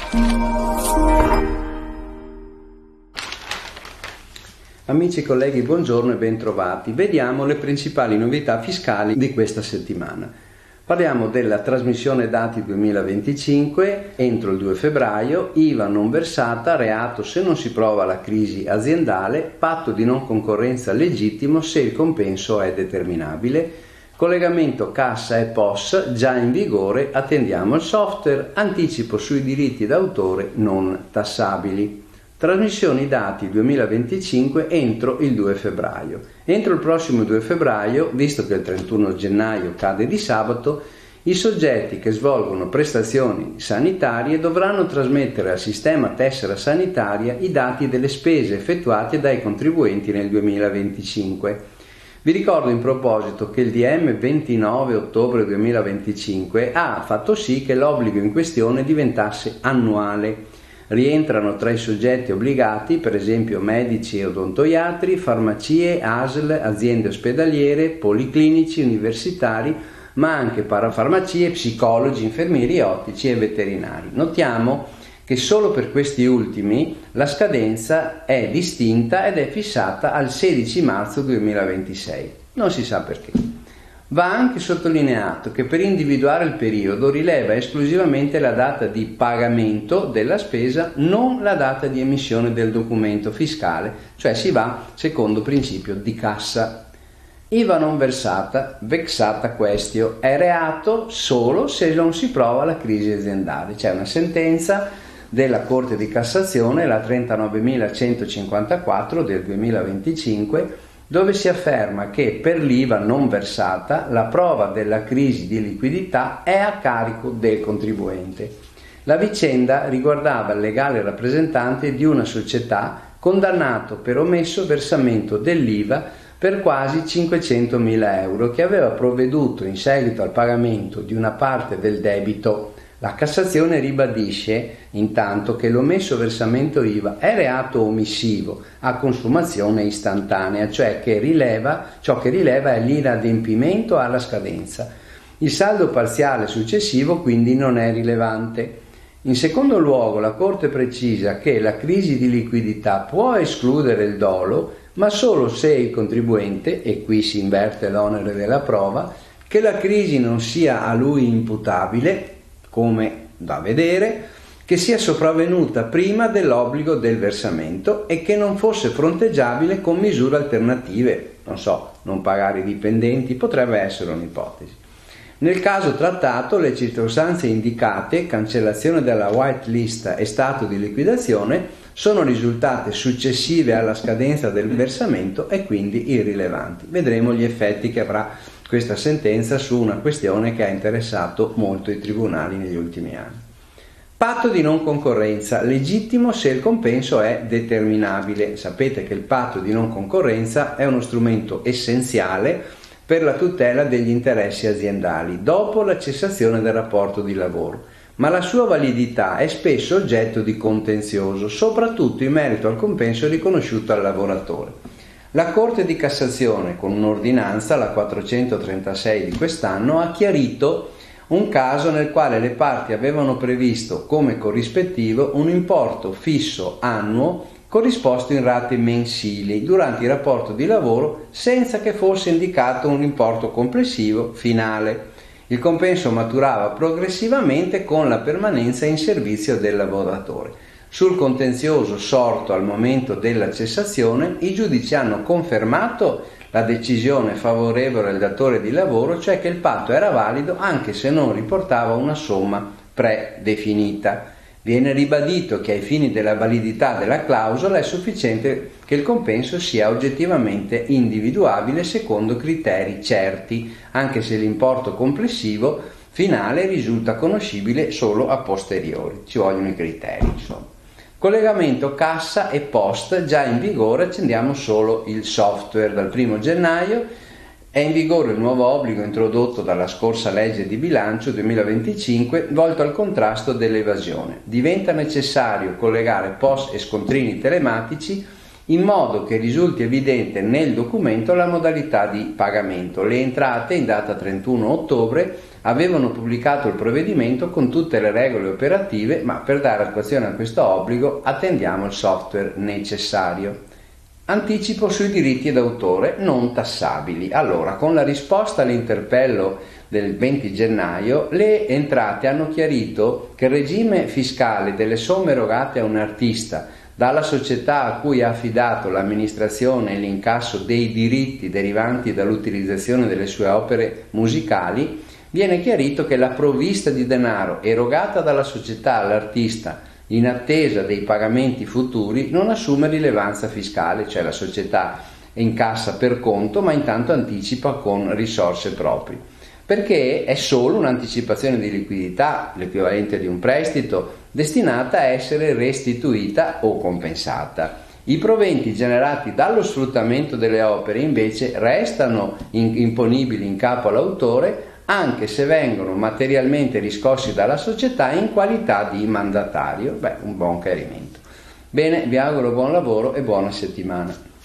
Amici e colleghi, buongiorno e bentrovati. Vediamo le principali novità fiscali di questa settimana. Parliamo della trasmissione dati 2025 entro il 2 febbraio, IVA non versata, reato se non si prova la crisi aziendale, patto di non concorrenza legittimo se il compenso è determinabile, collegamento cassa e POS già in vigore, attendiamo il software, anticipo sui diritti d'autore non tassabili. Trasmissioni dati 2025 entro il 2 febbraio. Entro il prossimo 2 febbraio, visto che il 31 gennaio cade di sabato, i soggetti che svolgono prestazioni sanitarie dovranno trasmettere al sistema tessera sanitaria i dati delle spese effettuate dai contribuenti nel 2025. Vi ricordo in proposito che il DM 29 ottobre 2025 ha fatto sì che l'obbligo in questione diventasse annuale. Rientrano tra i soggetti obbligati, per esempio medici e odontoiatri, farmacie, ASL, aziende ospedaliere, policlinici, universitari, ma anche parafarmacie, psicologi, infermieri, ottici e veterinari. Notiamo che solo per questi ultimi la scadenza è distinta ed è fissata al 16 marzo 2026. Non si sa perché. Va anche sottolineato che per individuare il periodo rileva esclusivamente la data di pagamento della spesa, non la data di emissione del documento fiscale, cioè si va secondo principio di cassa. IVA non versata, vexata questio, è reato solo se non si prova la crisi aziendale. C'è una sentenza della Corte di Cassazione, la 39.154 del 2025, dove si afferma che per l'IVA non versata la prova della crisi di liquidità è a carico del contribuente. La vicenda riguardava il legale rappresentante di una società condannato per omesso versamento dell'IVA per quasi 500.000 euro che aveva provveduto in seguito al pagamento di una parte del debito. La Cassazione ribadisce intanto che l'omesso versamento IVA è reato omissivo a consumazione istantanea, cioè ciò che rileva è l'inadempimento alla scadenza. Il saldo parziale successivo quindi non è rilevante. In secondo luogo, la Corte precisa che la crisi di liquidità può escludere il dolo, ma solo se il contribuente, e qui si inverte l'onere della prova, che la crisi non sia a lui imputabile, come da vedere, che sia sopravvenuta prima dell'obbligo del versamento e che non fosse fronteggiabile con misure alternative, non pagare i dipendenti, potrebbe essere un'ipotesi. Nel caso trattato, le circostanze indicate, cancellazione della whitelist e stato di liquidazione, sono risultate successive alla scadenza del versamento e quindi irrilevanti. Vedremo gli effetti che avrà questa sentenza su una questione che ha interessato molto i tribunali negli ultimi anni. Patto di non concorrenza, legittimo se il compenso è determinabile. Sapete che il patto di non concorrenza è uno strumento essenziale per la tutela degli interessi aziendali dopo la cessazione del rapporto di lavoro, ma la sua validità è spesso oggetto di contenzioso, soprattutto in merito al compenso riconosciuto al lavoratore. La Corte di Cassazione, con un'ordinanza, la 436 di quest'anno, ha chiarito un caso nel quale le parti avevano previsto come corrispettivo un importo fisso annuo corrisposto in rate mensili durante il rapporto di lavoro senza che fosse indicato un importo complessivo finale. Il compenso maturava progressivamente con la permanenza in servizio del lavoratore. Sul contenzioso sorto al momento della cessazione, i giudici hanno confermato la decisione favorevole al datore di lavoro, cioè che il patto era valido anche se non riportava una somma predefinita. Viene ribadito che ai fini della validità della clausola è sufficiente che il compenso sia oggettivamente individuabile secondo criteri certi, anche se l'importo complessivo finale risulta conoscibile solo a posteriori. Ci vogliono i criteri, insomma. Collegamento cassa e post già in vigore, accendiamo solo il software. Dal 1 gennaio è in vigore il nuovo obbligo introdotto dalla scorsa legge di bilancio 2025 volto al contrasto dell'evasione. Diventa necessario collegare POS e scontrini telematici in modo che risulti evidente nel documento la modalità di pagamento. Le entrate in data 31 ottobre avevano pubblicato il provvedimento con tutte le regole operative, ma per dare attuazione a questo obbligo attendiamo il software necessario. Anticipo sui diritti d'autore non tassabili. Allora, con la risposta all'interpello del 20 gennaio, le entrate hanno chiarito che il regime fiscale delle somme erogate a un artista dalla società a cui ha affidato l'amministrazione e l'incasso dei diritti derivanti dall'utilizzazione delle sue opere musicali, viene chiarito che la provvista di denaro erogata dalla società all'artista in attesa dei pagamenti futuri non assume rilevanza fiscale, cioè la società incassa per conto ma intanto anticipa con risorse proprie, perché è solo un'anticipazione di liquidità, l'equivalente di un prestito, destinata a essere restituita o compensata. I proventi generati dallo sfruttamento delle opere invece restano imponibili in capo all'autore anche se vengono materialmente riscossi dalla società in qualità di mandatario. Un buon chiarimento. Bene, vi auguro buon lavoro e buona settimana.